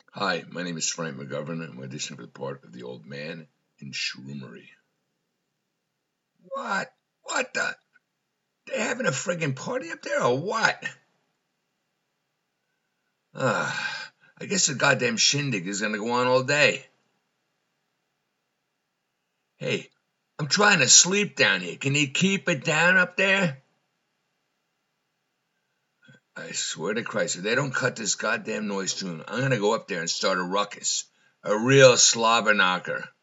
Hi, my name is Frank McGovern. I'm auditioning for the part of the old man in Shroomery. What? What the? They having a friggin' party up there or what? I guess the goddamn shindig is gonna go on all day. Hey, I'm trying to sleep down here. Can you keep it down up there? I swear to Christ, if they don't cut this goddamn noise soon, I'm gonna go up there and start a ruckus. A real slobber knocker.